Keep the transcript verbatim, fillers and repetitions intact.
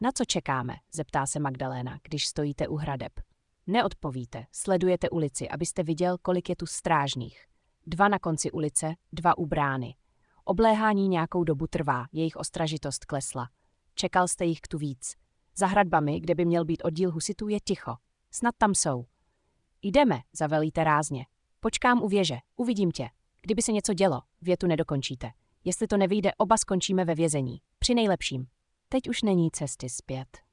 Na co čekáme, zeptá se Magdaléna, když stojíte u hradeb. Neodpovíte, sledujete ulici, abyste viděl, kolik je tu strážných. Dva na konci ulice, dva u brány. Obléhání nějakou dobu trvá, jejich ostražitost klesla. Čekal jste jich tu víc. Za hradbami, kde by měl být oddíl husitů, je ticho. Snad tam jsou. Jdeme, zavelíte rázně. Počkám u věže, uvidím tě. Kdyby se něco dělo, větu nedokončíte. Jestli to nevyjde, oba skončíme ve vězení. Při nejlepším. Teď už není cesty zpět.